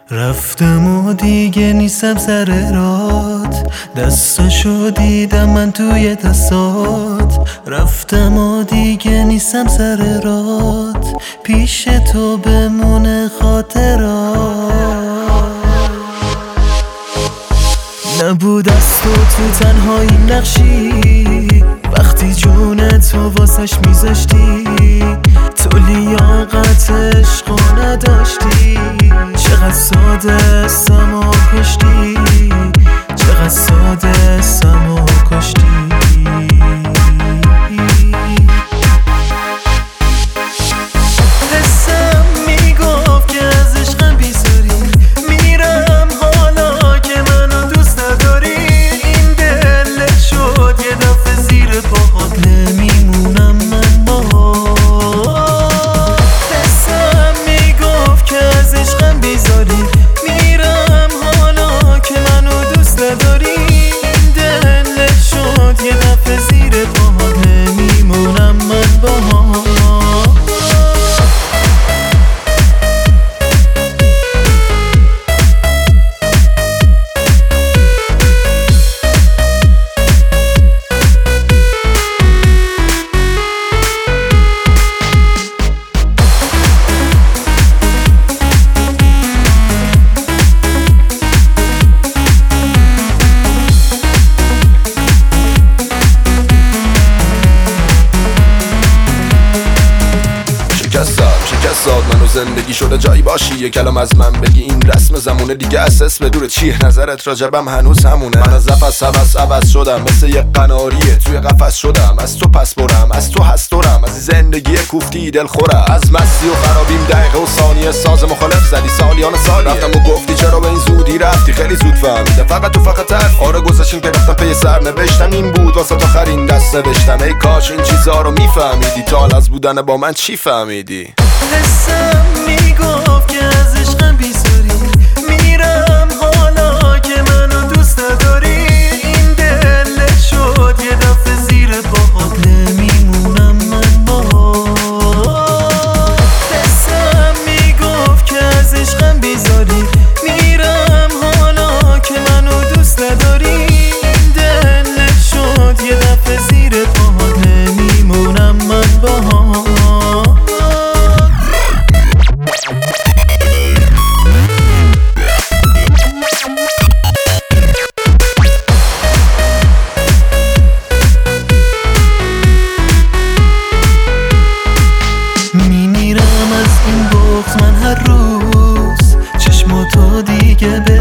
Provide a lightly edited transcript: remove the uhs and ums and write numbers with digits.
رفتم و دیگه نیستم سر رات، دستاشو دیدم من توی دستات. رفتم و دیگه نیستم سر رات، پیش تو بمونه خاطرات. نبود از تو تنهایی نقشی، وقتی جون تو واسش میذاشتی. تو لیاقت عشقو نداشتی، چقدر ساده استم و کشتی، چقدر ساده استم و کشتی. حسم میگفت که از عشقم بیزاری، میرم حالا که منو دوست نداری. این دلت شد یه دفعه زیر پاهات، نمیمونم من باهات. حسم میگفت که از عشقم بیزاری، میرم حالا که منو دوست نداری. این دلت شد یه دفعه زیر پاهات، نمیمونم من باهات. شکستاد منو زندگی شده جایی باشی، یه کلام از من بگی این رسم زمونه دیگه. اساس بدور چیه نظرت راجبم هنوز همونه. من از نفس عوض شدم، مثل یه قناریه توی قفس شدم. از تو پس برم، از تو هستورم، از زندگی کوفتی دل خورم. از مستی و خرابیم دقیقه و ثانیه ساز مخالف زدی سالیان سالیه. رفتم و گفتی چرا به این زودی رفتی، خیلی زود فهمیده فقط تو فقط حرف. آره گذاشتیم که رفتم پی سر نوشتم، این بود واسه تا آخرین دست نوشتم. ای کاش این چیزا رو میفهمیدی، تا از بودن با من چی فهمیدی. حسم میگفت که از عشقم بیزاری، میرم حالا که منو دوست نداری. این دلت شد یه دفعه زیر پاهات، نمیمونم من باهات. حسم میگفت که از عشقم بیزاری، میرم حالا که منو دوست نداری. این دلت شد یه دفعه زیر پاهات، نمیمونم من باهات. من هر روز چشماتو دیگه